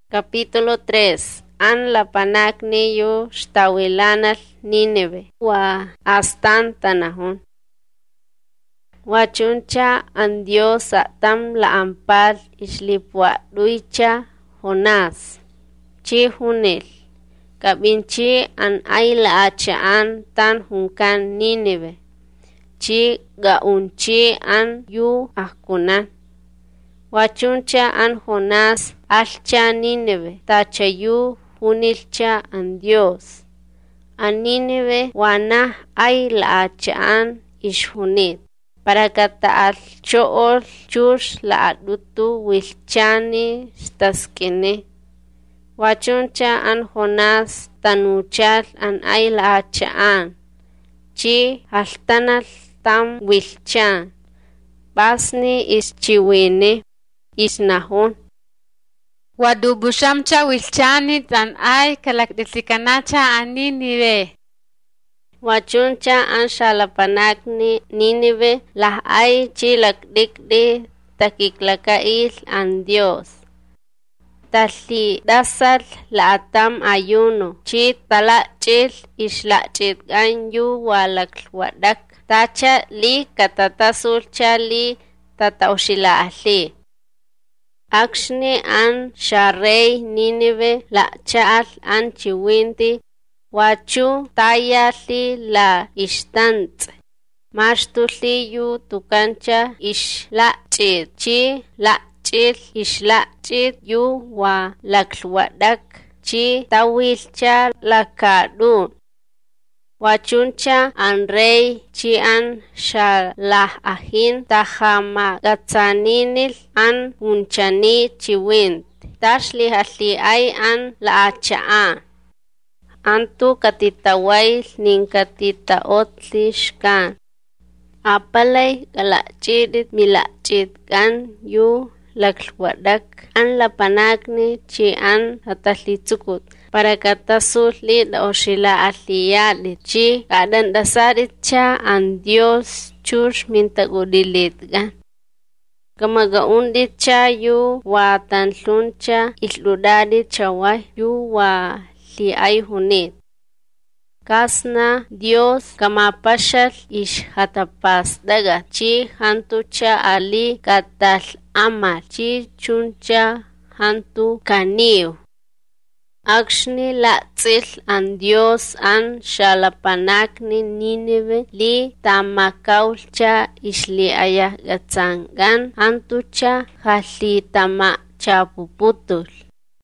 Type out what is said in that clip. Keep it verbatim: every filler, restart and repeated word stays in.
Capítulo tres. An la panacni yu shtawilanal Nínive wa astan tanahun. Wachuncha an Dios tam la ampal islipwa duicha Jonás. Chi hunil. Kabinchi an ayla achaan tan hunkan Nínive. Chi gaunchi an yu ahkunan. Wachuncha an Jonás alcha Nínive tachayu hunilcha an Dios. An Nínive wana ay la achaan ishunit. Para kata al chool chus la adutu wilchani staskine. Wachuncha an Jonás tanuchal an ay la achaan. Chi altanal tam wilchan. Basni ischiwine isnahun. Wadubushamcha wilchani tan ay kalakdisikanacha an Nínive. Wachuncha an shalapanakni Nínive las ay chilakdikdi takiklakail an Dios. Tali dasal la atam ayuno chi talachil islachit ganyu walakwadak tacha li katatasulcha li tataushila ahli. Akshni an sharei Nínive la chaal an chiwinti wachu tayali la ishtantz. Mashtuli yu tukancha ishlachit chi lachit ishlachit yu wa laklwadak chi tawilcha lakadun. Wachuncha an rey chi an shalah ahin tahama gatsaninil an unchani chiwint. Tashli hali ay an la achaan. Antu katitawail nin katitaotlishkan. Apalay galachidit milachid kan yu laklwadak an lapanakni chi an hatalitzukut. Para katasul li oshila aliyalit chi kadan dasarit cha an Dios chus mintagudilit gan. Kamagaundit cha yu wa tanluncha isludadit chaway yu wa li ay hunit. Kasna Dios kamapashal ish hatapas daga chi hantucha ali katal amal chi chuncha hantu kaniw. Akshni la tzil an Dios an shalapanakni Nínive li tamakaulcha ishli ayah gatsangan hantucha hali tama chapuputul.